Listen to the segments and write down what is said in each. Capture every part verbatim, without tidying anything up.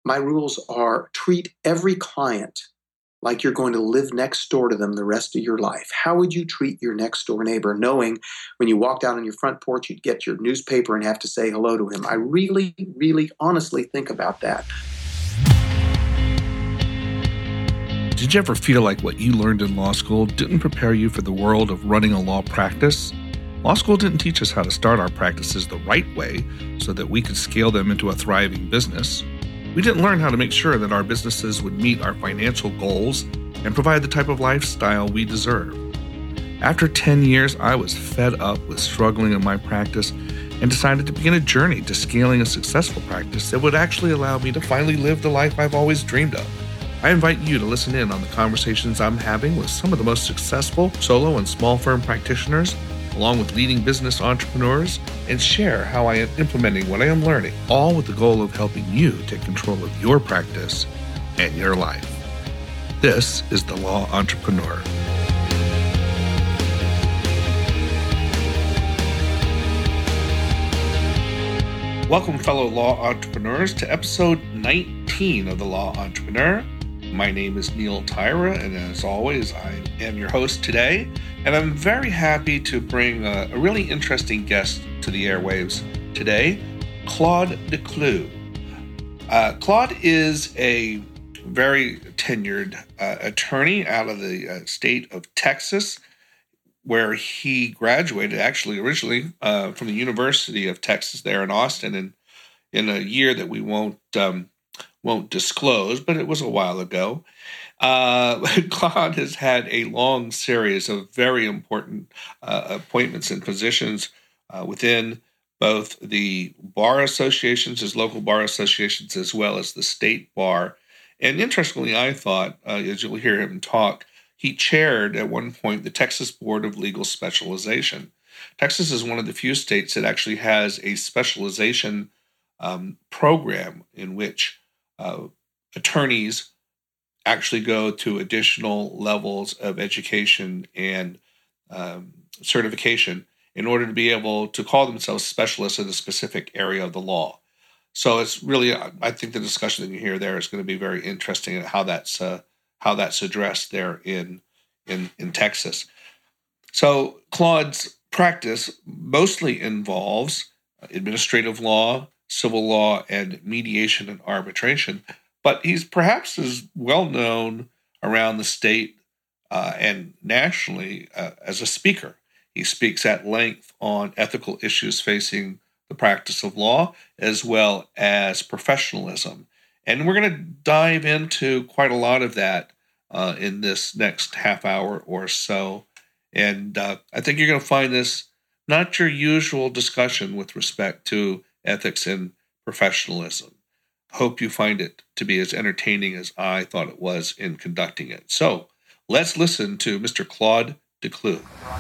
My rules are treat every client like you're going to live next door to them the rest of your life. How would you treat your next door neighbor, knowing when you walked out on your front porch, you'd get your newspaper and have to say hello to him? I really, really honestly think about that. Did you ever feel like what you learned in law school didn't prepare you for the world of running a law practice? Law school didn't teach us how to start our practices the right way so that we could scale them into a thriving business. We didn't learn how to make sure that our businesses would meet our financial goals and provide the type of lifestyle we deserve. After ten years, I was fed up with struggling in my practice and decided to begin a journey to scaling a successful practice that would actually allow me to finally live the life I've always dreamed of. I invite you to listen in on the conversations I'm having with some of the most successful solo and small firm practitioners, along with leading business entrepreneurs, and share how I am implementing what I am learning, all with the goal of helping you take control of your practice and your life. This is The Law Entrepreneur. Welcome, fellow law entrepreneurs, to episode nineteen of The Law Entrepreneur. My name is Neil Tyra, and as always, I am your host today, and I'm very happy to bring a, a really interesting guest to the airwaves today, Claude Decloux. Uh, Claude is a very tenured uh, attorney out of the uh, state of Texas, where he graduated actually originally uh, from the University of Texas there in Austin, and in a year that we won't um, won't disclose, but it was a while ago. Uh, Claude has had a long series of very important uh, appointments and positions uh, within both the bar associations, his local bar associations, as well as the state bar. And interestingly, I thought, uh, as you'll hear him talk, he chaired at one point the Texas Board of Legal Specialization. Texas is one of the few states that actually has a specialization um, program in which uh, attorneys actually go to additional levels of education and um, certification in order to be able to call themselves specialists in a specific area of the law. So it's really, I think the discussion that you hear there is going to be very interesting at how that's uh, how that's addressed there in, in in Texas. So Claude's practice mostly involves administrative law, civil law, and mediation and arbitration. But he's perhaps as well known around the state uh, and nationally uh, as a speaker. He speaks at length on ethical issues facing the practice of law, as well as professionalism. And we're going to dive into quite a lot of that uh, in this next half hour or so. And uh, I think you're going to find this not your usual discussion with respect to ethics and professionalism. Hope you find it to be as entertaining as I thought it was in conducting it. So let's listen to Mister Claude Decloux.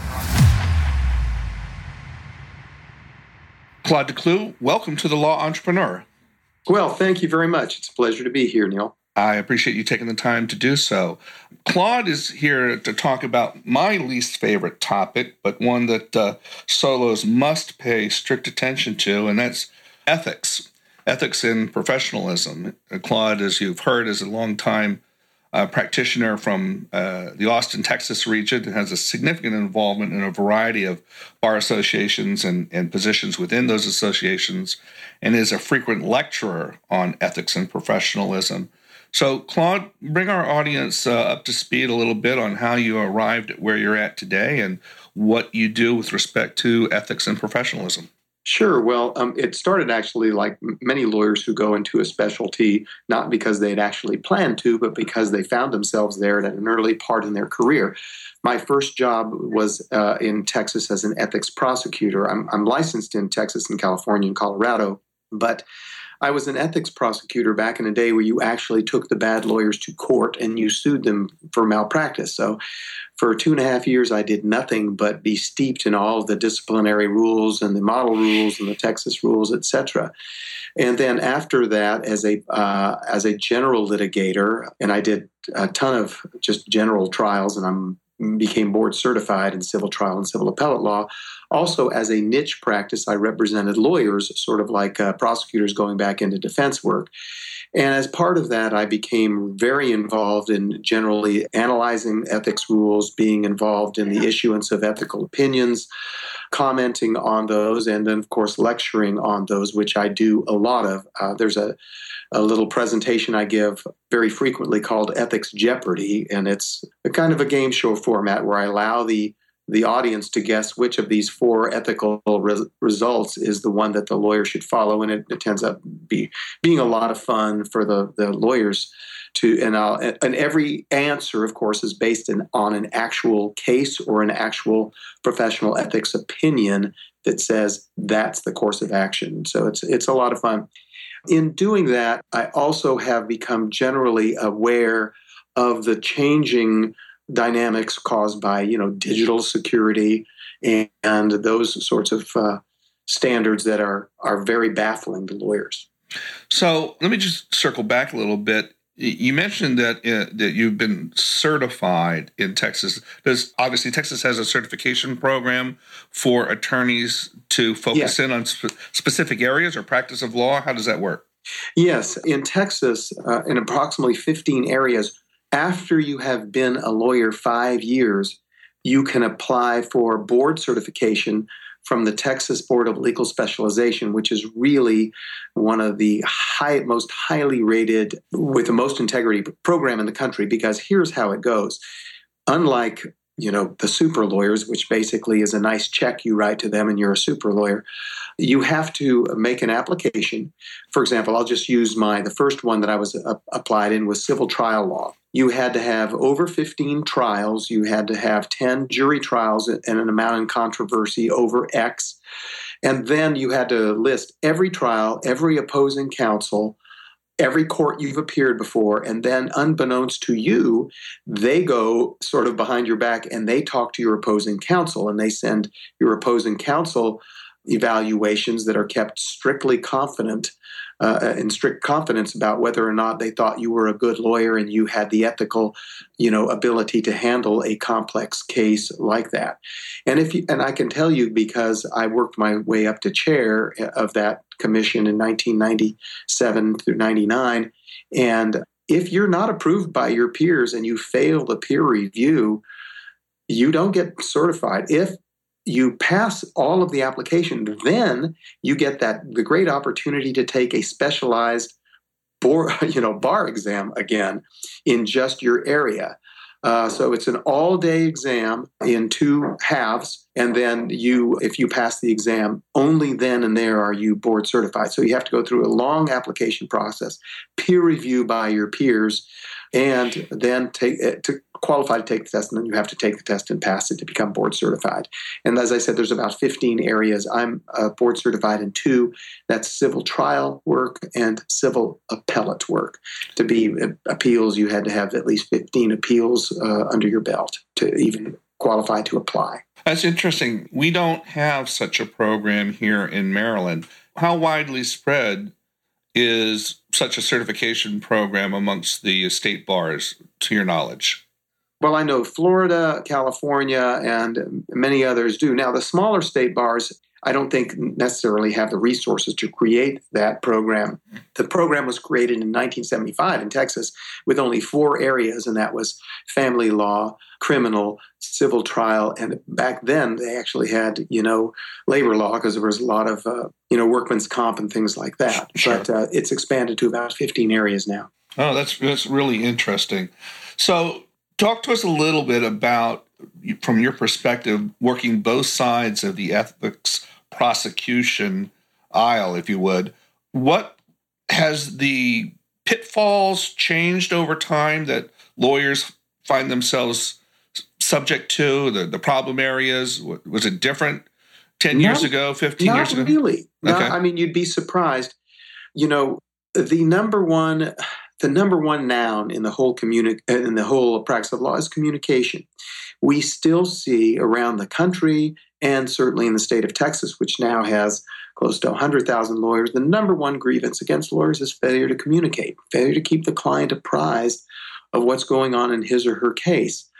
Claude Decloux, welcome to The Law Entrepreneur. Well, thank you very much. It's a pleasure to be here, Neil. I appreciate you taking the time to do so. Claude is here to talk about my least favorite topic, but one that uh, solos must pay strict attention to, and that's ethics. Ethics in professionalism. Claude, as you've heard, is a longtime uh, practitioner from uh, the Austin, Texas region and has a significant involvement in a variety of bar associations and, and positions within those associations, and is a frequent lecturer on ethics and professionalism. So, Claude, bring our audience uh, up to speed a little bit on how you arrived at where you're at today and what you do with respect to ethics and professionalism. Sure. Well, um, it started actually like many lawyers who go into a specialty, not because they'd actually planned to, but because they found themselves there at an early part in their career. My first job was uh, in Texas as an ethics prosecutor. I'm, I'm licensed in Texas and California and Colorado, but I was an ethics prosecutor back in a day where you actually took the bad lawyers to court and you sued them for malpractice. So for two and a half years, I did nothing but be steeped in all of the disciplinary rules and the model rules and the Texas rules, et cetera. And then after that, as a uh, as a general litigator, and I did a ton of just general trials, and I'm became board certified in civil trial and civil appellate law. Also, as a niche practice, I represented lawyers, sort of like uh, prosecutors going back into defense work. And as part of that, I became very involved in generally analyzing ethics rules, being involved in the issuance of ethical opinions, commenting on those, and then, of course, lecturing on those, which I do a lot of. Uh, there's a, a little presentation I give very frequently called Ethics Jeopardy, and it's a kind of a game show format where I allow the the audience to guess which of these four ethical res- results is the one that the lawyer should follow, and it, it tends up be being a lot of fun for the, the lawyers to. And I'll, and every answer, of course, is based in, on an actual case or an actual professional ethics opinion that says that's the course of action. So it's it's a lot of fun. In doing that, I also have become generally aware of the changing dynamics caused by, you know, digital security and, and those sorts of uh, standards that are are very baffling to lawyers. So let me just circle back a little bit. You mentioned that uh, that you've been certified in Texas. Does obviously Texas has a certification program for attorneys to focus yeah. in on sp- specific areas or practice of law? How does that work? Yes, in Texas, uh, in approximately fifteen areas, after you have been a lawyer five years, you can apply for board certification from the Texas Board of Legal Specialization, which is really one of the high, most highly rated, with the most integrity program in the country, because here's how it goes. Unlike, you know, the super lawyers, which basically is a nice check you write to them and you're a super lawyer, you have to make an application. For example, I'll just use my, the first one that I was uh, applied in was civil trial law. You had to have over fifteen trials. You had to have ten jury trials and an amount in controversy over X. And then you had to list every trial, every opposing counsel, every court you've appeared before. And then unbeknownst to you, they go sort of behind your back and they talk to your opposing counsel, and they send your opposing counsel evaluations that are kept strictly confident, uh, in strict confidence about whether or not they thought you were a good lawyer and you had the ethical, you know, ability to handle a complex case like that. And if you, and I can tell you, because I worked my way up to chair of that commission in nineteen ninety-seven through ninety-nine, and if you're not approved by your peers and you fail the peer review, you don't get certified. If you pass all of the application, then you get that the great opportunity to take a specialized bar, you know, bar exam again in just your area. Uh, so it's an all-day exam in two halves, and then you, if you pass the exam, only then and there are you board certified. So you have to go through a long application process, peer review by your peers, and then take to qualify to take the test, and then you have to take the test and pass it to become board certified. And as I said, there's about fifteen areas. I'm uh, board certified in two. That's civil trial work and civil appellate work. To be uh, appeals, you had to have at least fifteen appeals uh, under your belt to even qualify to apply. That's interesting. We don't have such a program here in Maryland. How widely spread is such a certification program amongst the state bars, to your knowledge? Well, I know Florida, California, and many others do. Now, the smaller state bars, I don't think necessarily have the resources to create that program. The program was created in nineteen seventy-five in Texas with only four areas, and that was family law, criminal, civil trial, and back then they actually had, you know, labor law, because there was a lot of, uh, you know, workman's comp and things like that. Sure. But uh, it's expanded to about fifteen areas now. Oh, that's that's really interesting. So talk to us a little bit about, from your perspective, working both sides of the ethics prosecution aisle, if you would. What has the pitfalls changed over time that lawyers find themselves subject to, the, the problem areas? Was it different ten years not, ago, fifteen years ago? Not really. Not, okay. I mean, you'd be surprised. You know, the number one... The number one noun in the whole communi- in the whole practice of law is communication. We still see around the country, and certainly in the state of Texas, which now has close to one hundred thousand lawyers, the number one grievance against lawyers is failure to communicate, failure to keep the client apprised of what's going on in his or her case.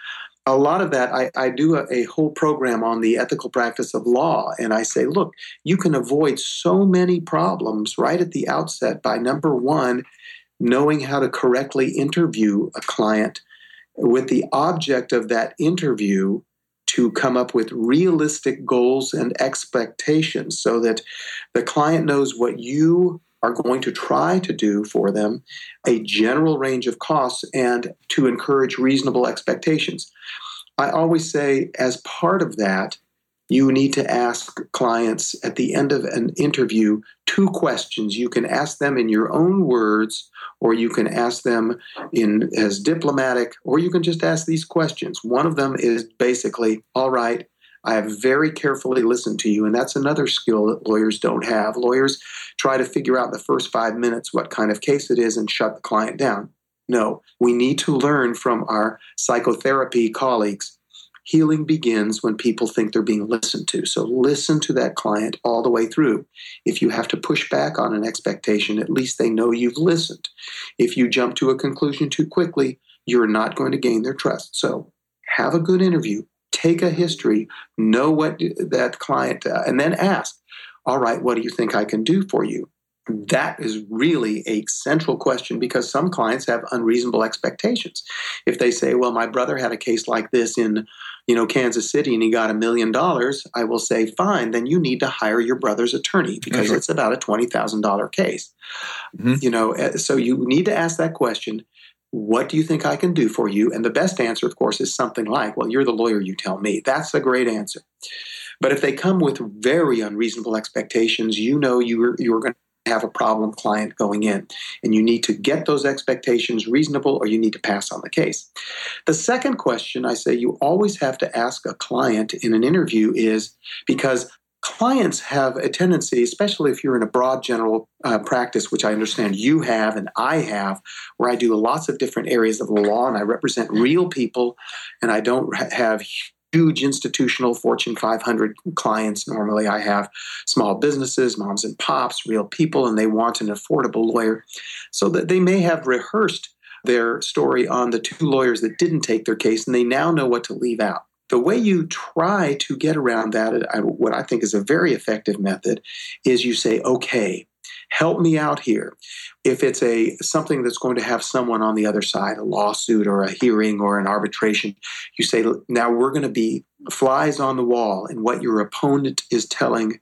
A lot of that, I, I do a, a whole program on the ethical practice of law. And I say, look, you can avoid so many problems right at the outset by, number one, knowing how to correctly interview a client with the object of that interview to come up with realistic goals and expectations so that the client knows what you are going to try to do for them, a general range of costs, and to encourage reasonable expectations. I always say, as part of that, you need to ask clients at the end of an interview two questions. You can ask them in your own words, or you can ask them in as diplomatic, or you can just ask these questions. One of them is basically, all right, I have very carefully listened to you, and that's another skill that lawyers don't have. Lawyers try to figure out in the first five minutes what kind of case it is and shut the client down. No, we need to learn from our psychotherapy colleagues. Healing begins when people think they're being listened to. So listen to that client all the way through. If you have to push back on an expectation, at least they know you've listened. If you jump to a conclusion too quickly, you're not going to gain their trust. So have a good interview. Take a history, know what that client, uh, and then ask, all right, what do you think I can do for you? That is really a central question because some clients have unreasonable expectations. If they say, well, my brother had a case like this in, you know, Kansas City and he got a million dollars, I will say, fine, then you need to hire your brother's attorney because right. It's about a twenty thousand dollars case. Mm-hmm. You know, so you need to ask that question. What do you think I can do for you? And the best answer, of course, is something like, well, you're the lawyer, you tell me. That's a great answer. But if they come with very unreasonable expectations, you know you're, you're going to have a problem client going in. And you need to get those expectations reasonable or you need to pass on the case. The second question I say you always have to ask a client in an interview is because clients have a tendency, especially if you're in a broad general uh, practice, which I understand you have and I have, where I do lots of different areas of the law and I represent real people and I don't have huge institutional Fortune five hundred clients. Normally I have small businesses, moms and pops, real people, and they want an affordable lawyer. So that they may have rehearsed their story on the two lawyers that didn't take their case and they now know what to leave out. The way you try to get around that, what I think is a very effective method, is you say, okay, help me out here. If it's a something that's going to have someone on the other side, a lawsuit or a hearing or an arbitration, you say, now we're going to be flies on the wall in what your opponent is telling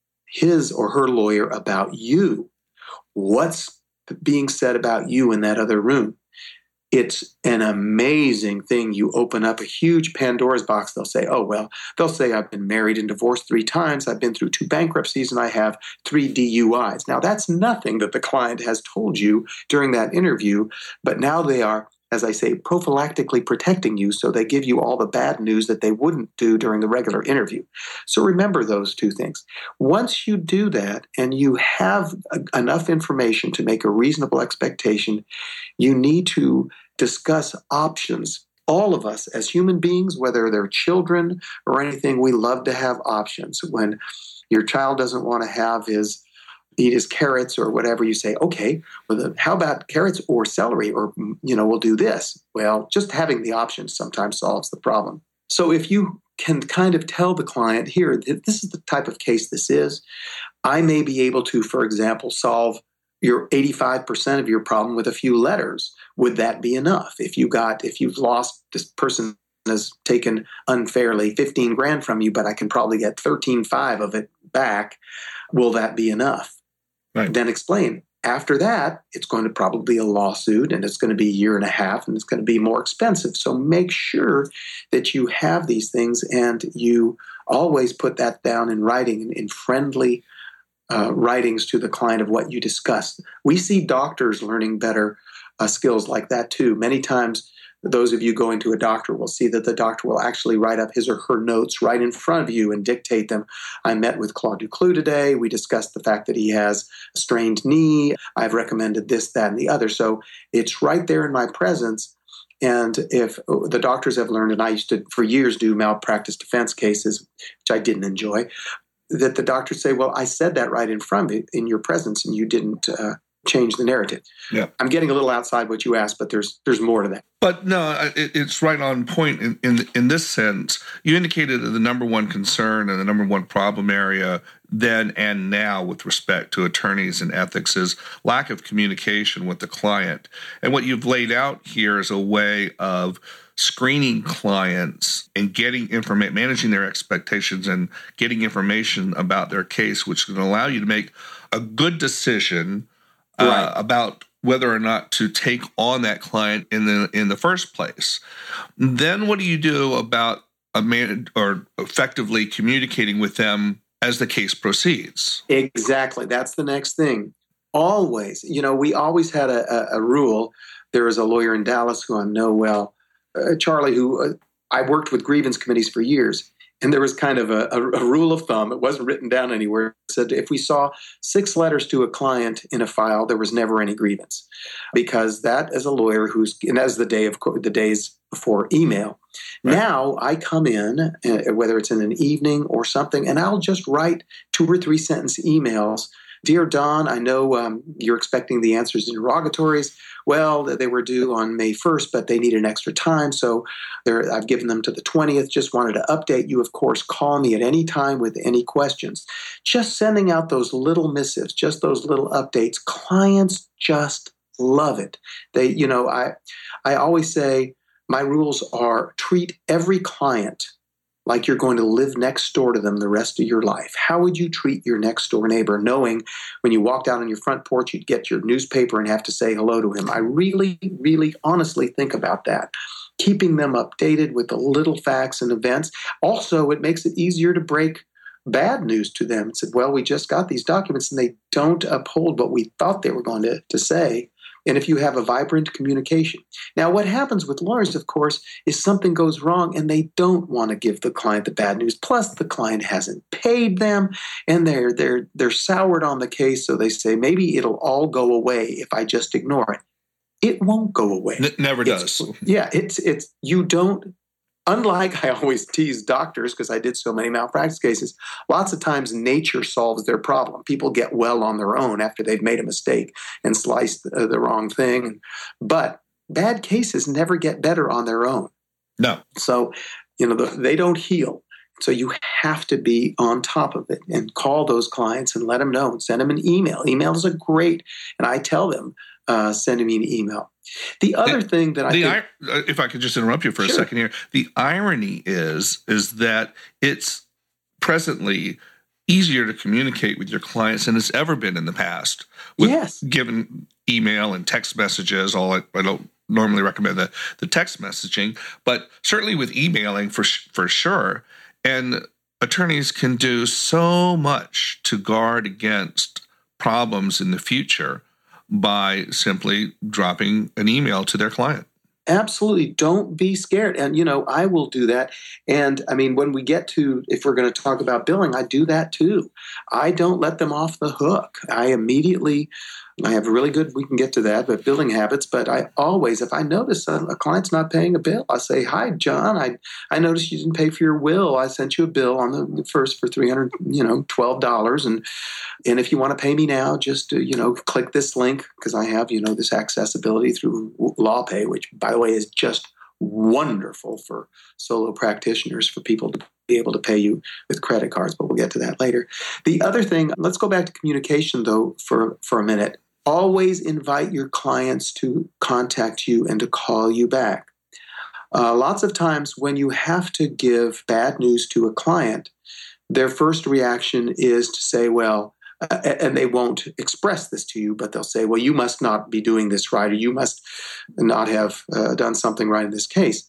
his or her lawyer about you. What's being said about you in that other room? It's an amazing thing. You open up a huge Pandora's box. They'll say, oh, well, they'll say I've been married and divorced three times. I've been through two bankruptcies and I have three D U Is. Now, that's nothing that the client has told you during that interview, but now they are, as I say, prophylactically protecting you. So they give you all the bad news that they wouldn't do during the regular interview. So remember those two things. Once you do that and you have a, enough information to make a reasonable expectation, you need to discuss options. All of us as human beings, whether they're children or anything, we love to have options. When your child doesn't want to have his eat his carrots or whatever, you say, okay, well, then how about carrots or celery? Or, you know, we'll do this. Well, just having the options sometimes solves the problem. So if you can kind of tell the client, here, this is the type of case this is, I may be able to, for example, solve your eighty-five percent of your problem with a few letters. Would that be enough? If you got, if you've lost, this person has taken unfairly fifteen grand from you, but I can probably get thirteen five of it back, will that be enough? Right. Then explain. After that, it's going to probably be a lawsuit and it's going to be a year and a half and it's going to be more expensive. So make sure that you have these things and you always put that down in writing, in, in friendly uh, writings to the client of what you discussed. We see doctors learning better uh, skills like that too. Many times, those of you going to a doctor will see that the doctor will actually write up his or her notes right in front of you and dictate them. I met with Claude Duclos today. We discussed the fact that he has a strained knee. I've recommended this, that, and the other. So it's right there in my presence. And if the doctors have learned, and I used to, for years, do malpractice defense cases, which I didn't enjoy, that the doctors say, well, I said that right in front of you, in your presence, and you didn't uh, change the narrative. Yeah. I'm getting a little outside what you asked, but there's there's more to that. But no, it, it's right on point in, in in this sense. You indicated that the number one concern and the number one problem area then and now with respect to attorneys and ethics is lack of communication with the client. And what you've laid out here is a way of screening clients and getting information, managing their expectations and getting information about their case, which can allow you to make a good decision uh, right. about whether or not to take on that client in the in the first place. Then what do you do about a man or effectively communicating with them as the case proceeds? Exactly. That's the next thing. Always, you know, we always had a, a, a rule. There was a lawyer in Dallas who I know well, uh, Charlie, who uh, I worked with grievance committees for years. And there was kind of a, a, a rule of thumb. It wasn't written down anywhere. It said if we saw six letters to a client in a file, there was never any grievance, because that as a lawyer who's and that was the day of the days before email. Right. Now I come in, uh, whether it's in an evening or something, and I'll just write two or three sentence emails. Dear Don, I know um, you're expecting the answers in interrogatories. Well, they were due on May first, but they need an extra time, so I've given them to the twentieth. Just wanted to update you. Of course, call me at any time with any questions. Just sending out those little missives, just those little updates. Clients just love it. They, you know, I, I always say my rules are treat every client like you're going to live next door to them the rest of your life. How would you treat your next door neighbor, knowing when you walked out on your front porch, you'd get your newspaper and have to say hello to him? I really, really honestly think about that. Keeping them updated with the little facts and events. Also, it makes it easier to break bad news to them. It said, well, we just got these documents and they don't uphold what we thought they were going to, to say. And if you have a vibrant communication. Now, what happens with lawyers, of course, is something goes wrong and they don't want to give the client the bad news. Plus, the client hasn't paid them and they're they're they're soured on the case. So they say, maybe it'll all go away if I just ignore it. It won't go away. It never it's, does. Yeah, it's it's you don't. Unlike I always tease doctors because I did so many malpractice cases, lots of times nature solves their problem. People get well on their own after they've made a mistake and sliced the, the wrong thing. But bad cases never get better on their own. No. So, you know, the, they don't heal. So you have to be on top of it and call those clients and let them know and send them an email. Emails are great. And I tell them, uh, send me an email. The other the, thing that I the, think, if I could just interrupt you for sure. a second here, the irony is is that it's presently easier to communicate with your clients than it's ever been in the past. With, yes, given email and text messages, all I, I don't normally recommend the the text messaging, but certainly with emailing for for sure. And attorneys can do so much to guard against problems in the future by simply dropping an email to their client. Absolutely. Don't be scared. And, you know, I will do that. And I mean, when we get to, if we're going to talk about billing, I do that too. I don't let them off the hook. I immediately, I have really good, we can get to that, but billing habits. But I always, if I notice a, a client's not paying a bill, I say, hi, John, I I noticed you didn't pay for your will. I sent you a bill on the first for three hundred, you know, twelve dollars. And, and if you want to pay me now, just, uh, you know, click this link because I have, you know, this accessibility through LawPay, which, by the way, is just wonderful for solo practitioners, for people to be able to pay you with credit cards, but we'll get to that later. The other thing, let's go back to communication, though, for, for a minute. Always invite your clients to contact you and to call you back. Uh, lots of times when you have to give bad news to a client, their first reaction is to say, well, uh, and they won't express this to you, but they'll say, well, you must not be doing this right, or you must not have uh, done something right in this case.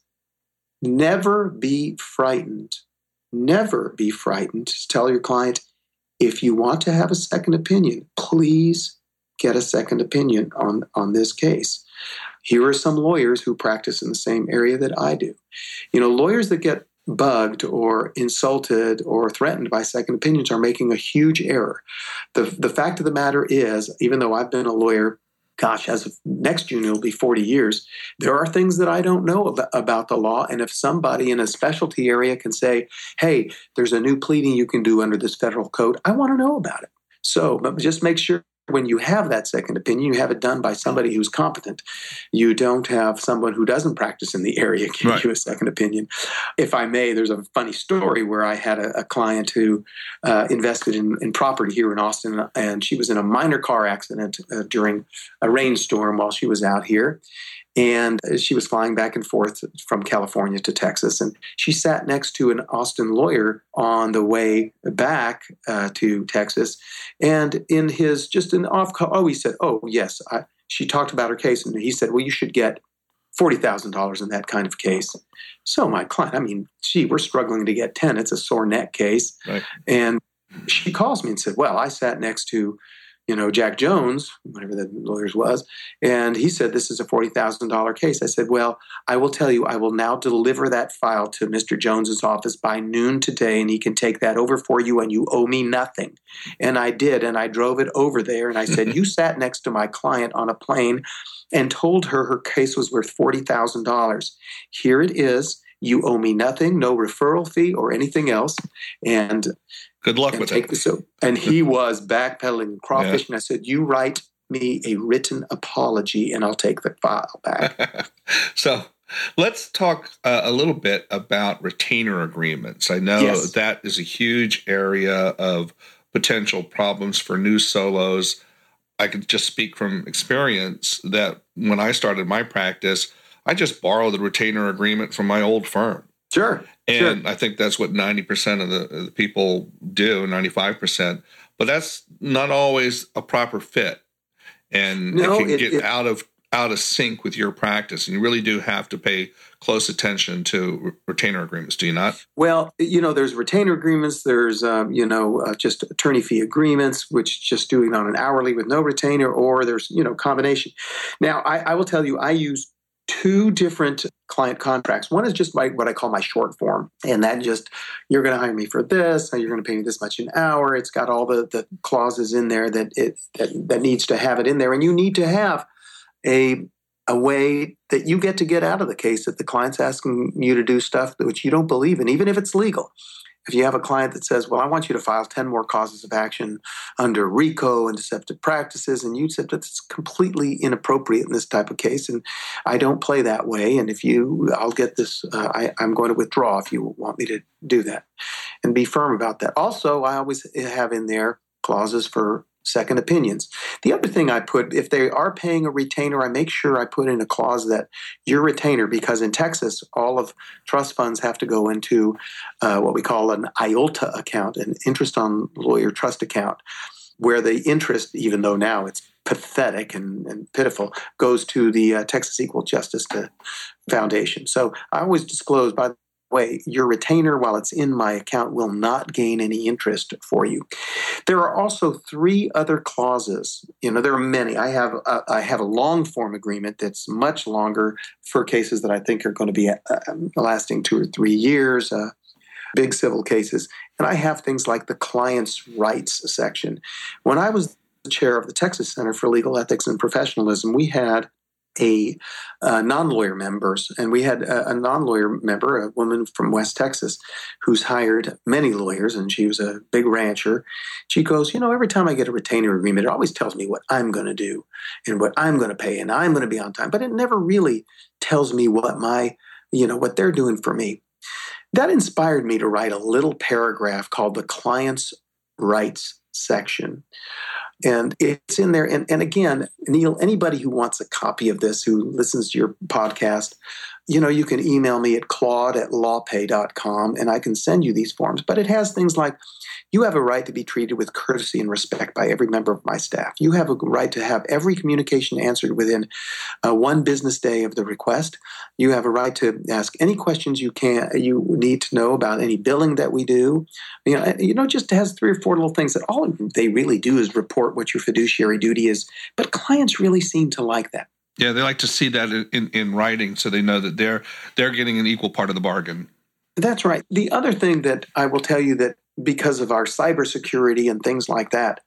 Never be frightened. Never be frightened to tell your client, if you want to have a second opinion, please get a second opinion on, on this case. Here are some lawyers who practice in the same area that I do. You know, lawyers that get bugged or insulted or threatened by second opinions are making a huge error. The, the fact of the matter is, even though I've been a lawyer, gosh, as of next June, it'll be forty years, there are things that I don't know about, about the law. And if somebody in a specialty area can say, hey, there's a new pleading you can do under this federal code, I want to know about it. So but just make sure when you have that second opinion, you have it done by somebody who's competent. You don't have someone who doesn't practice in the area give Right. you a second opinion. If I may, there's a funny story where I had a, a client who uh, invested in, in property here in Austin, and she was in a minor car accident uh, during a rainstorm while she was out here. And she was flying back and forth from California to Texas. And she sat next to an Austin lawyer on the way back uh, to Texas. And in his, just an off call, oh, he said, oh, yes. I, she talked about her case. And he said, well, you should get forty thousand dollars in that kind of case. So my client, I mean, gee, we're struggling to get ten. It's a sore neck case. Right. And she calls me and said, well, I sat next to you know, Jack Jones, whatever the lawyer's was, and he said, this is a forty thousand dollars case. I said, well, I will tell you, I will now deliver that file to Mister Jones's office by noon today, and he can take that over for you, and you owe me nothing. And I did, and I drove it over there, and I said, you sat next to my client on a plane and told her her case was worth forty thousand dollars. Here it is. You owe me nothing, no referral fee or anything else. And good luck and with take it. This, and he was backpedaling and crawfishing. Yeah. I said, you write me a written apology and I'll take the file back. So let's talk uh, a little bit about retainer agreements. I know Yes. that is a huge area of potential problems for new solos. I can just speak from experience that when I started my practice, I just borrowed the retainer agreement from my old firm. Sure. And sure. I think that's what ninety percent of the, the people do, ninety-five percent. But that's not always a proper fit. And No, it can it- get it- out of out of sync with your practice. And you really do have to pay close attention to re- retainer agreements, do you not? Well, you know, there's retainer agreements. There's, um, you know, uh, just attorney fee agreements, which just doing on an hourly with no retainer, or there's, you know, combination. Now, I, I will tell you, I use two different client contracts. One is just my, what I call my short form. And that just, you're going to hire me for this, you're going to pay me this much an hour. It's got all the, the clauses in there that it that, that needs to have it in there. And you need to have a a way that you get to get out of the case if the client's asking you to do stuff which you don't believe in, even if it's legal. If you have a client that says, well, I want you to file ten more causes of action under RICO and deceptive practices, and you said that's completely inappropriate in this type of case, and I don't play that way, and if you, I'll get this, uh, I, I'm going to withdraw if you want me to do that, and be firm about that. Also, I always have in there clauses for second opinions. The other thing I put, if they are paying a retainer, I make sure I put in a clause that your retainer, because in Texas, all of trust funds have to go into uh, what we call an I O L T A account, an interest on lawyer trust account, where the interest, even though now it's pathetic and, and pitiful, goes to the uh, Texas Equal Justice Foundation. So I always disclose, by the way, your retainer, while it's in my account, will not gain any interest for you. There are also three other clauses. You know, there are many. I have a, I have a long form agreement that's much longer for cases that I think are going to be uh, lasting two or three years, uh, big civil cases. And I have things like the client's rights section. When I was the chair of the Texas Center for Legal Ethics and Professionalism, we had a uh, non-lawyer members, and we had a, a non-lawyer member, a woman from West Texas, who's hired many lawyers, and she was a big rancher. She goes, you know, every time I get a retainer agreement, it always tells me what I'm going to do and what I'm going to pay, and I'm going to be on time, but it never really tells me what my, you know, what they're doing for me. That inspired me to write a little paragraph called the Client's Rights section. And it's in there. And, and again, Neil, anybody who wants a copy of this, who listens to your podcast, you know, you can email me at claude at lawpay dot com and I can send you these forms. But it has things like, you have a right to be treated with courtesy and respect by every member of my staff. You have a right to have every communication answered within uh, one business day of the request. You have a right to ask any questions you can, you need to know about any billing that we do. You know, you know, just has three or four little things that all they really do is report what your fiduciary duty is. But clients really seem to like that. Yeah, they like to see that in, in, in writing so they know that they're they're getting an equal part of the bargain. That's right. The other thing that I will tell you, that because of our cybersecurity and things like that,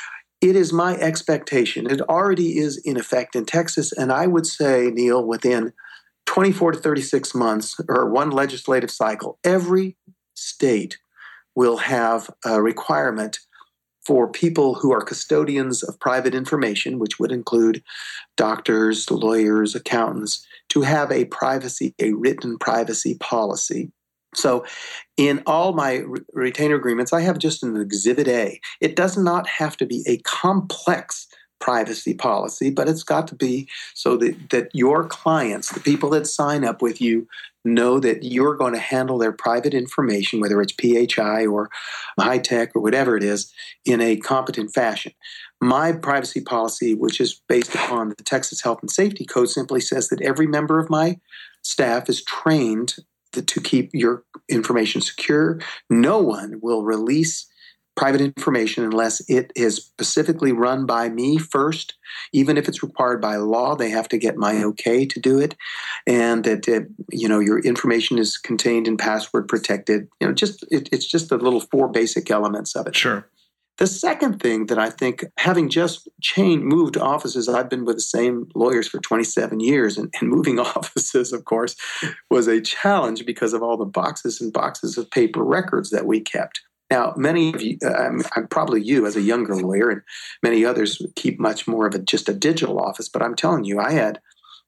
it is my expectation, it already is in effect in Texas, and I would say, Neil, within twenty-four to thirty-six months, or one legislative cycle, every state will have a requirement for people who are custodians of private information, which would include doctors, lawyers, accountants, to have a privacy, a written privacy policy. So in all my re- retainer agreements, I have just an Exhibit A. It does not have to be a complex privacy policy, but it's got to be so that, that your clients, the people that sign up with you, know that you're going to handle their private information, whether it's P H I or high tech or whatever it is, in a competent fashion. My privacy policy, which is based upon the Texas Health and Safety Code, simply says that every member of my staff is trained to, to keep your information secure. No one will release private information unless it is specifically run by me first. Even if it's required by law, they have to get my okay to do it, and that uh, you know your information is contained and password protected. You know, just it, it's just the little four basic elements of it. Sure. The second thing that I think, having just changed, moved offices, I've been with the same lawyers for twenty-seven years, and, and moving offices, of course, was a challenge because of all the boxes and boxes of paper records that we kept. Now, many of you, uh, I'm probably you as a younger lawyer, and many others keep much more of a, just a digital office. But I'm telling you, I had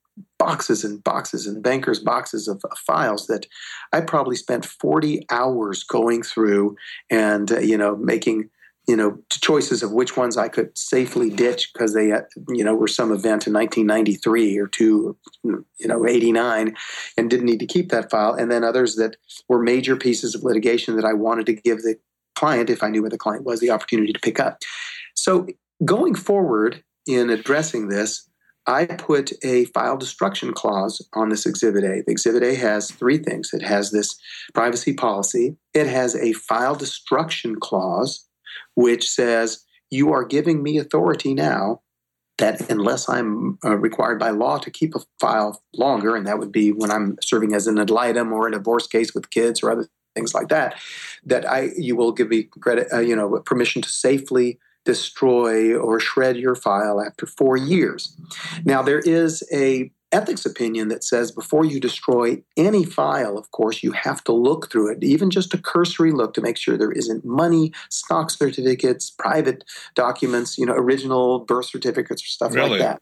boxes and boxes and bankers' boxes of, of files that I probably spent forty hours going through and, uh, you know, making, you know, choices of which ones I could safely ditch because they, uh, you know, were some event in nineteen ninety-three or two, you know, eighty-nine, and didn't need to keep that file. And then others that were major pieces of litigation that I wanted to give the client, if I knew where the client was, the opportunity to pick up. So going forward in addressing this, I put a file destruction clause on this Exhibit A. The Exhibit A has three things. It has this privacy policy. It has a file destruction clause, which says you are giving me authority now that unless I'm uh, required by law to keep a file longer, and that would be when I'm serving as an ad litem or a divorce case with kids or other things like that, that I you will give me credit, uh, you know, permission to safely destroy or shred your file after four years. Now, there is a ethics opinion that says before you destroy any file, of course, you have to look through it, even just a cursory look to make sure there isn't money, stock certificates, private documents, you know, original birth certificates or stuff Really? like that.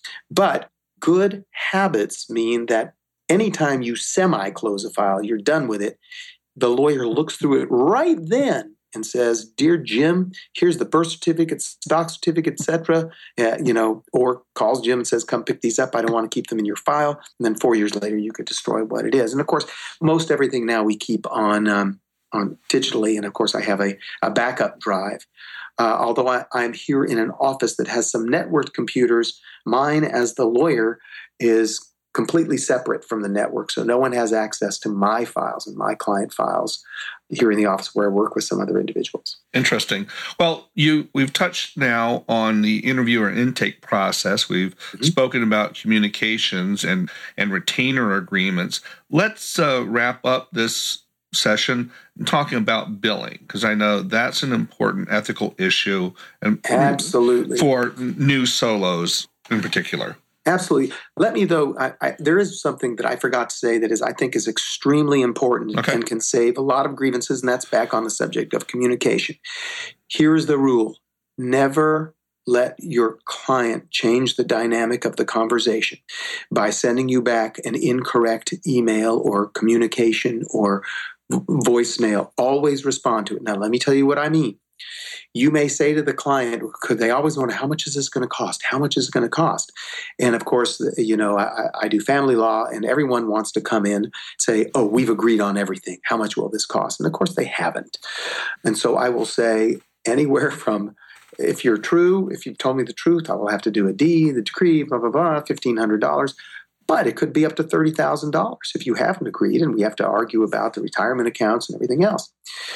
But good habits mean that anytime you semi-close a file, you're done with it, the lawyer looks through it right then and says, "Dear Jim, here's the birth certificate, stock certificate, et cetera" Uh, you know, or calls Jim and says, "Come pick these up. I don't want to keep them in your file." And then four years later, you could destroy what it is. And of course, most everything now we keep on um, on digitally. And of course, I have a, a backup drive. Uh, although I, I'm here in an office that has some networked computers, mine as the lawyer is completely separate from the network. So no one has access to my files and my client files here in the office where I work with some other individuals. Interesting. Well, you we've touched now on the interview or intake process. We've mm-hmm. spoken about communications and, and retainer agreements. Let's uh, wrap up this session talking about billing, because I know that's an important ethical issue and absolutely for new solos in particular. Absolutely. Let me, though, I, I, there is something that I forgot to say that is, I think, is extremely important okay. and can save a lot of grievances, and that's back on the subject of communication. Here's the rule. Never let your client change the dynamic of the conversation by sending you back an incorrect email or communication or v- voicemail. Always respond to it. Now, let me tell you what I mean. You may say to the client, because they always wonder, how much is this going to cost? How much is it going to cost? And of course, you know, I, I do family law, and everyone wants to come in and say, oh, we've agreed on everything. How much will this cost? And of course, they haven't. And so I will say anywhere from, if you're true, if you've told me the truth, I will have to do a D, the decree, blah, blah, blah, fifteen hundred dollars. But it could be up to thirty thousand dollars if you haven't agreed, and we have to argue about the retirement accounts and everything else.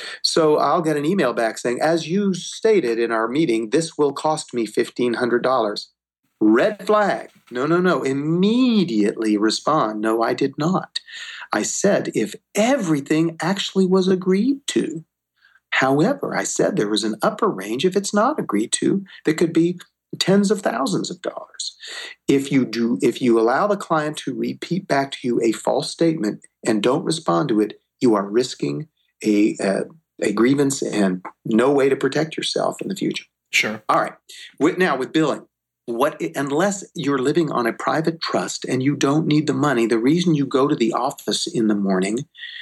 So I'll get an email back saying, as you stated in our meeting, this will cost me fifteen hundred dollars. Red flag. No, no, no. Immediately respond, no, I did not. I said if everything actually was agreed to. However, I said there was an upper range if it's not agreed to that could be tens of thousands of dollars. If you do, if you allow the client to repeat back to you a false statement and don't respond to it, you are risking a, a a grievance and no way to protect yourself in the future. Sure. All right. With, now with billing, what unless you're living on a private trust and you don't need the money, the reason you go to the office in the morning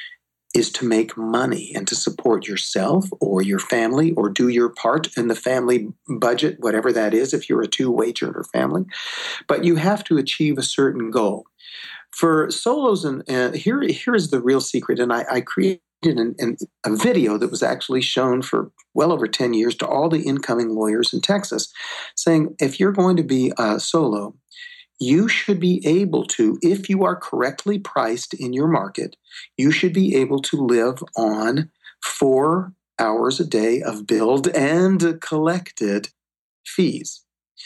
is to make money and to support yourself or your family or do your part in the family budget, whatever that is, if you're a two-wage earner family. But you have to achieve a certain goal. For solos, and uh, here, here is the real secret, and I, I created an, an, a video that was actually shown for well over ten years to all the incoming lawyers in Texas, saying if you're going to be a solo, you should be able to, if you are correctly priced in your market, you should be able to live on four hours a day of billed and collected fees.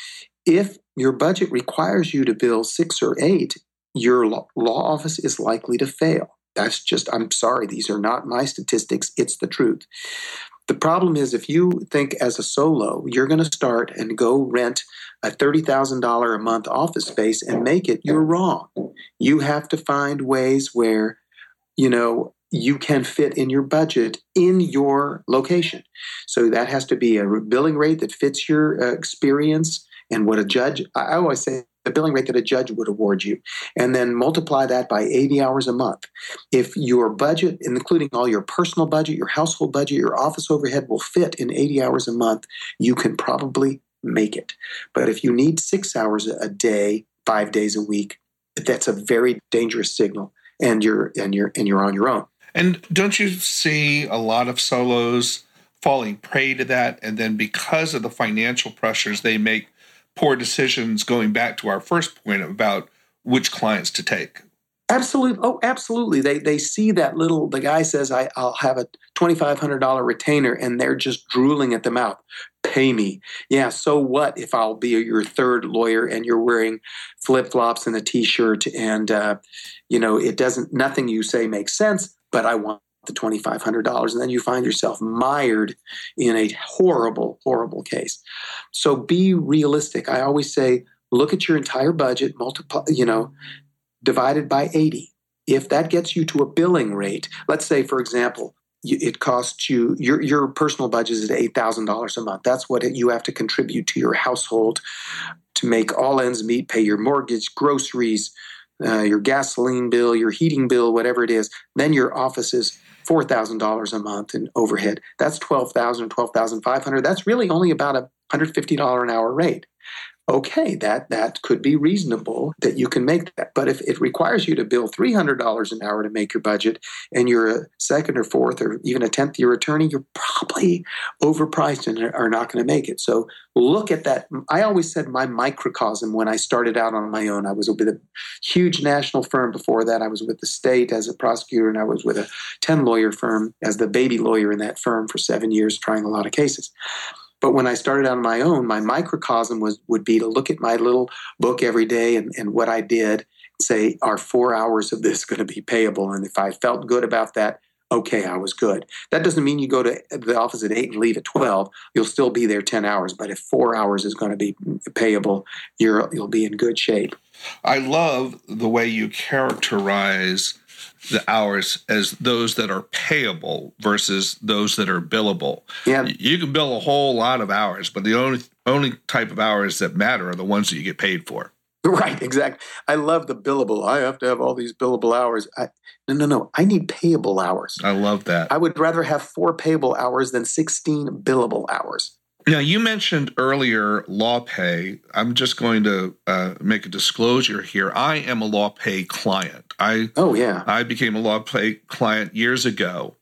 If your budget requires you to bill six or eight, your law office is likely to fail. That's just, I'm sorry, these are not my statistics. It's the truth. The problem is if you think as a solo, you're going to start and go rent a thirty thousand dollars a month office space and make it, you're wrong. You have to find ways where, you know, you can fit in your budget in your location. So that has to be a billing rate that fits your uh, experience and what a judge, I always say, the billing rate that a judge would award you, and then multiply that by eighty hours a month. If your budget, including all your personal budget, your household budget, your office overhead will fit in eighty hours a month, you can probably make it. But if you need six hours a day, five days a week, that's a very dangerous signal, and you're and you're and you're on your own. And don't you see a lot of solos falling prey to that, and then because of the financial pressures, they make poor decisions, going back to our first point about which clients to take? Absolutely. Oh, absolutely. They they see that little, the guy says, I, I'll have a twenty-five hundred dollars retainer, and they're just drooling at the mouth. Pay me. Yeah, so what if I'll be your third lawyer and you're wearing flip-flops and a T-shirt and, uh, you know, it doesn't, nothing you say makes sense, but I want the twenty-five hundred dollars, and then you find yourself mired in a horrible, horrible case. So be realistic. I always say, look at your entire budget, multiply, you know, divided by eighty. If that gets you to a billing rate, let's say, for example, it costs you, your your personal budget is eight thousand dollars a month. That's what you have to contribute to your household to make all ends meet, pay your mortgage, groceries, uh, your gasoline bill, your heating bill, whatever it is. Then your office is four thousand dollars a month in overhead. That's twelve thousand dollars, twelve thousand five hundred dollars. That's really only about a one hundred fifty dollars an hour rate. Okay, that, that could be reasonable that you can make that. But if it requires you to bill three hundred dollars an hour to make your budget, and you're a second or fourth or even a tenth year attorney, you're probably overpriced and are not going to make it. So look at that. I always said my microcosm when I started out on my own. I was with a huge national firm before that. I was with the state as a prosecutor, and I was with a ten-lawyer firm as the baby lawyer in that firm for seven years, trying a lot of cases. But when I started on my own, my microcosm was would be to look at my little book every day and, and what I did, say, are four hours of this going to be payable? And if I felt good about that, okay, I was good. That doesn't mean you go to the office at eight and leave at twelve. You'll still be there ten hours. But if four hours is going to be payable, you're, you'll be in good shape. I love the way you characterize the hours as those that are payable versus those that are billable. Yeah. You can bill a whole lot of hours, but the only only type of hours that matter are the ones that you get paid for. Right, exactly. I love the billable. I have to have all these billable hours. I, no, no, no. I need payable hours. I love that. I would rather have four payable hours than sixteen billable hours. Now, you mentioned earlier LawPay. I'm just going to uh, make a disclosure here. I am a LawPay client. I oh yeah. I became a LawPay client years ago,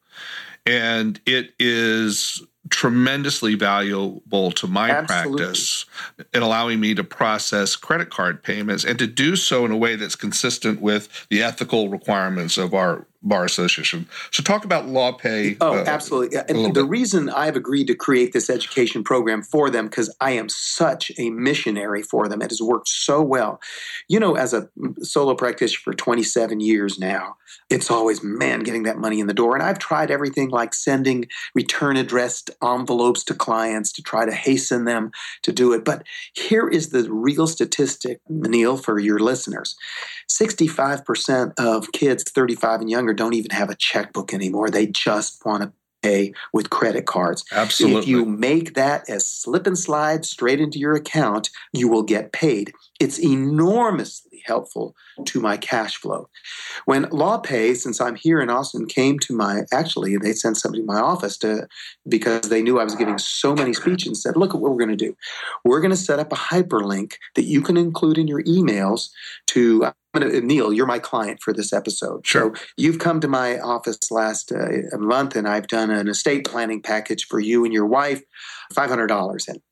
and it is tremendously valuable to my Absolutely. practice in allowing me to process credit card payments and to do so in a way that's consistent with the ethical requirements of our bar association. So talk about LawPay. Oh, uh, absolutely. And the bit. reason I've agreed to create this education program for them, because I am such a missionary for them. It has worked so well. You know, as a solo practitioner for twenty-seven years now, it's always, man, getting that money in the door. And I've tried everything like sending return addressed envelopes to clients to try to hasten them to do it. But here is the real statistic, Neil, for your listeners. sixty-five percent of kids thirty-five and younger don't even have a checkbook anymore. They just want to pay with credit cards. Absolutely. If you make that as slip and slide straight into your account, you will get paid. It's enormously helpful to my cash flow. When LawPay, since I'm here in Austin, came to my, actually, they sent somebody to my office to, because they knew I was giving so many speeches and said, look at what we're going to do. We're going to set up a hyperlink that you can include in your emails to, I'm gonna, Neil, you're my client for this episode. Sure. So you've come to my office last uh, month and I've done an estate planning package for you and your wife, five hundred dollars in.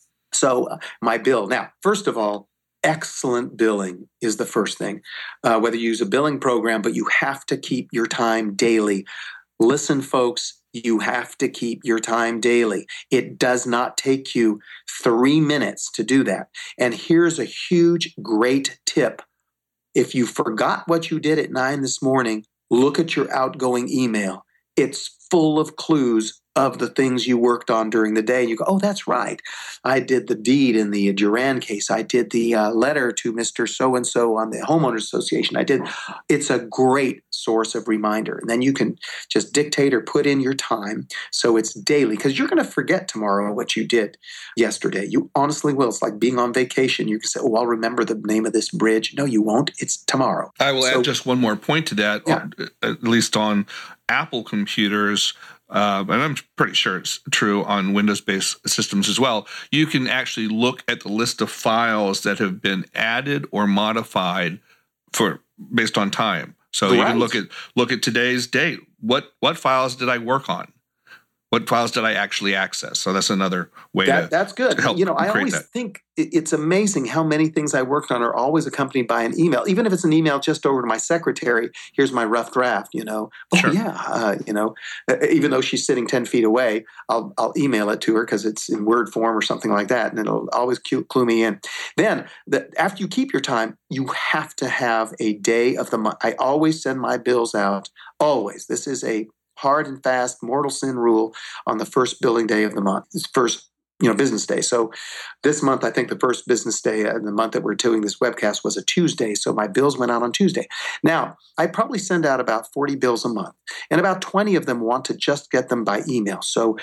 So uh, my bill. Now, first of all, excellent billing is the first thing. Uh, whether you use a billing program, but you have to keep your time daily. Listen, folks, you have to keep your time daily. It does not take you three minutes to do that. And here's a huge, great tip. If you forgot what you did at nine this morning, look at your outgoing email. It's full of clues of the things you worked on during the day. You go, oh, that's right. I did the deed in the Duran case. I did the uh, letter to Mister So-and-so on the homeowners association. I did. It's a great source of reminder. And then you can just dictate or put in your time so it's daily, because you're going to forget tomorrow what you did yesterday. You honestly will. It's like being on vacation. You can say, oh, I'll remember the name of this bridge. No, you won't. It's tomorrow. I will so, add just one more point to that, yeah. At least on Apple computers. Uh, and I'm pretty sure it's true on Windows-based systems as well. You can actually look at the list of files that have been added or modified for based on time. So right. You can look at look at today's date. What what files did I work on? What files did I actually access? So that's another way that, to That's good. To help you know, I always that. think it's amazing how many things I worked on are always accompanied by an email. Even if it's an email just over to my secretary, here's my rough draft, you know. Oh, sure. yeah, uh, you know, even though she's sitting ten feet away, I'll I'll email it to her because it's in Word form or something like that, and it'll always clue me in. Then, the, after you keep your time, you have to have a day of the month. I always send my bills out, always. This is a hard and fast mortal sin rule on the first billing day of the month, first you know business day. So this month, I think the first business day in the month that we're doing this webcast was a Tuesday. So my bills went out on Tuesday. Now, I probably send out about forty bills a month, and about twenty of them want to just get them by email. So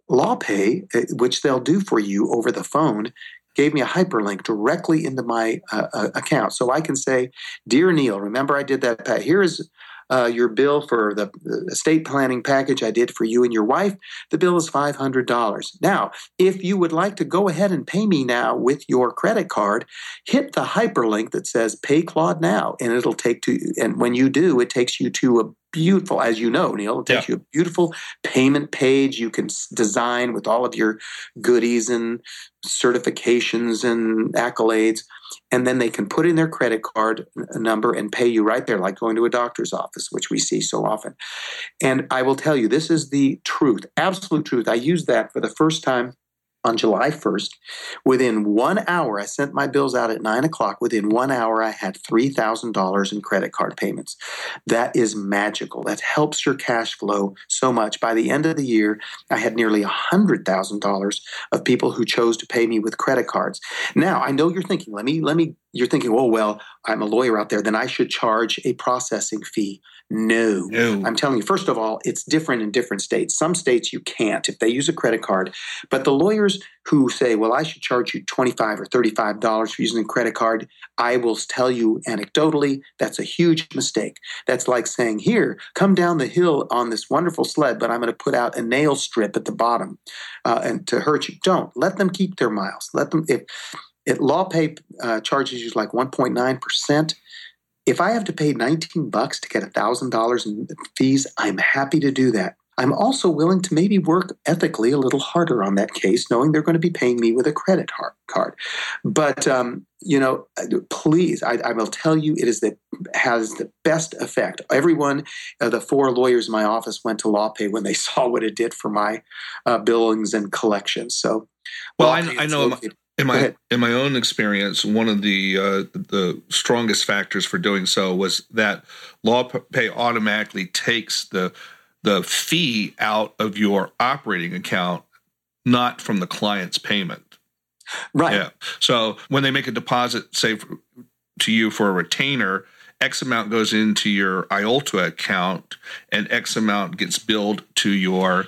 LawPay, which they'll do for you over the phone, gave me a hyperlink directly into my uh, account. So I can say, Dear Neil, remember I did that. Here is Uh, your bill for the, the estate planning package I did for you and your wife. The bill is five hundred dollars. Now, if you would like to go ahead and pay me now with your credit card, hit the hyperlink that says Pay Claude Now, and it'll take to, and when you do, it takes you to a beautiful, as you know, Neil, it takes yeah. you a beautiful payment page you can design with all of your goodies and certifications and accolades. And then they can put in their credit card number and pay you right there, like going to a doctor's office, which we see so often. And I will tell you, this is the truth, absolute truth. I used that for the first time on July first. Within one hour, I sent my bills out at nine o'clock. Within one hour, I had three thousand dollars in credit card payments. That is magical. That helps your cash flow so much. By the end of the year, I had nearly one hundred thousand dollars of people who chose to pay me with credit cards. Now, I know you're thinking, let me, let me, you're thinking, oh, well, I'm a lawyer out there, then I should charge a processing fee. No. no. I'm telling you, first of all, it's different in different states. Some states you can't if they use a credit card. But the lawyers who say, well, I should charge you twenty-five dollars or thirty-five dollars for using a credit card, I will tell you anecdotally, that's a huge mistake. That's like saying, here, come down the hill on this wonderful sled, but I'm going to put out a nail strip at the bottom uh, and to hurt you. Don't. Let them keep their miles. Let them, if, if LawPay uh, charges you like one point nine percent, if I have to pay nineteen bucks to get one thousand dollars in fees, I'm happy to do that. I'm also willing to maybe work ethically a little harder on that case, knowing they're going to be paying me with a credit card. But, um, you know, please, I, I will tell you, it is that has the best effect. Everyone, uh, the four lawyers in my office went to LawPay when they saw what it did for my uh, billings and collections. So, well, I, I know. In my in my own experience, one of the uh, the strongest factors for doing so was that LawPay automatically takes the the fee out of your operating account, not from the client's payment. Right. Yeah. So when they make a deposit, say for, to you for a retainer, X amount goes into your I O L T A account, and X amount gets billed to your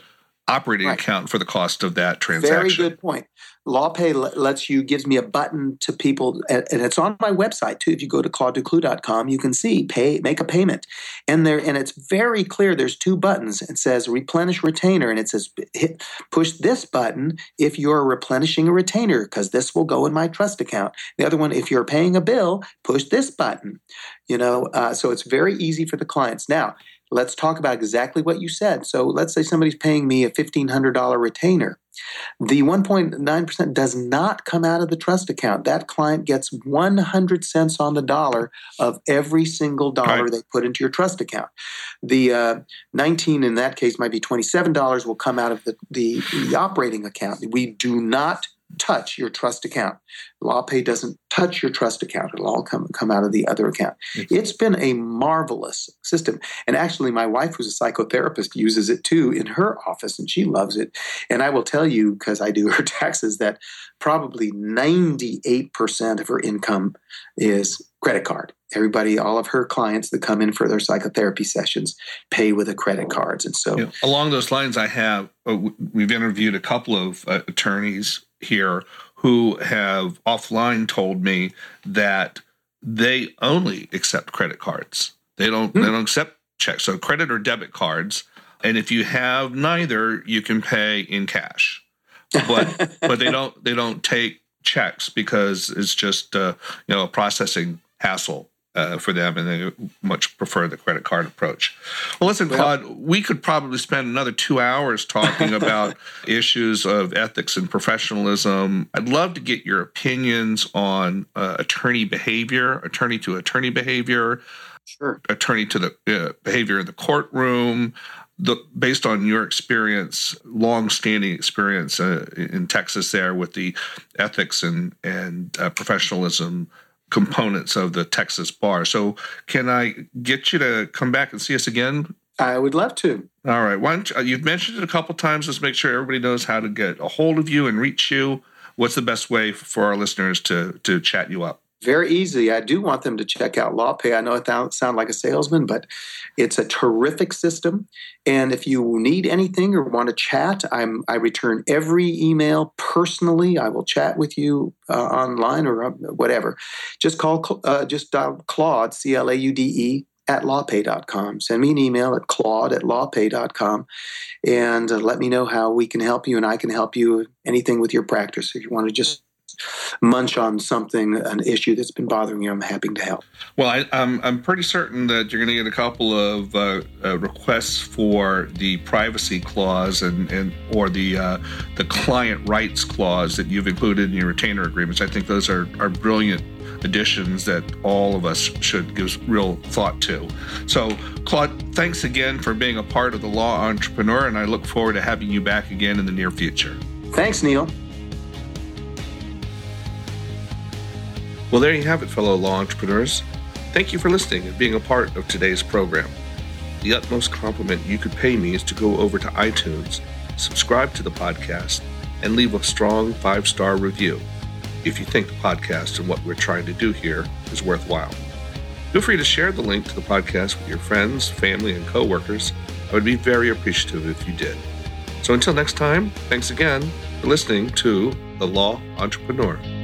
operating Right. account for the cost of that transaction. Very good point. LawPay le- lets you, gives me a button to people, and, and it's on my website too. If you go to claude duclos dot com, you can see pay, make a payment, and there, and it's very clear. There's two buttons. It says replenish retainer, and it says hit, push this button if you're replenishing a retainer, because this will go in my trust account. The other one, if you're paying a bill, push this button. You know, uh, so it's very easy for the clients. Now, let's talk about exactly what you said. So let's say somebody's paying me a fifteen hundred dollars retainer. The one point nine percent does not come out of the trust account. That client gets one hundred cents on the dollar of every single dollar Right. they put into your trust account. The uh, nineteen in that case might be twenty-seven dollars will come out of the, the, the operating account. We do not touch your trust account. LawPay doesn't touch your trust account. It'll all come, come out of the other account. It's been a marvelous system. And actually, my wife, who's a psychotherapist, uses it too in her office, and she loves it. And I will tell you, because I do her taxes, that probably ninety-eight percent of her income is credit card. Everybody, all of her clients that come in for their psychotherapy sessions pay with the credit cards. And so Yeah. Along those lines, I have, uh, we've interviewed a couple of uh, attorneys here who have offline told me that they only accept credit cards. They don't, Hmm. they don't accept checks. So credit or debit cards. And if you have neither, you can pay in cash. But, but they don't, they don't take checks because it's just, uh, you know, a processing hassle. Uh, for them, and they much prefer the credit card approach. Well, listen, Claude, well, we could probably spend another two hours talking about issues of ethics and professionalism. I'd love to get your opinions on uh, attorney behavior, attorney to attorney behavior, sure. attorney to the uh, behavior in the courtroom. The, based on your experience, long-standing experience uh, in Texas there with the ethics and, and uh, professionalism components of the Texas bar. So can I get you to come back and see us again? I would love to. All right. Why don't you, uh, you've mentioned it a couple times. Let's make sure everybody knows how to get a hold of you and reach you. What's the best way for our listeners to, to chat you up? Very easy. I do want them to check out LawPay. I know it sounds like a salesman, but it's a terrific system. And if you need anything or want to chat, I'm, I return every email personally. I will chat with you uh, online or whatever. Just call, uh, just dial Claude, C L A U D E, at lawpay dot com. Send me an email at claude at lawpay dot com and uh, let me know how we can help you, and I can help you anything with your practice. If you want to just munch on something, an issue that's been bothering you, I'm happy to help. Well, I, I'm I'm pretty certain that you're going to get a couple of uh, uh, requests for the privacy clause and, and or the uh, the client rights clause that you've included in your retainer agreements. I think those are, are brilliant additions that all of us should give real thought to. So, Claude, thanks again for being a part of the Law Entrepreneur, and I look forward to having you back again in the near future. Thanks, Neil. Well, there you have it, fellow law entrepreneurs. Thank you for listening and being a part of today's program. The utmost compliment you could pay me is to go over to iTunes, subscribe to the podcast, and leave a strong five-star review if you think the podcast and what we're trying to do here is worthwhile. Feel free to share the link to the podcast with your friends, family, and coworkers. I would be very appreciative if you did. So until next time, thanks again for listening to The Law Entrepreneur.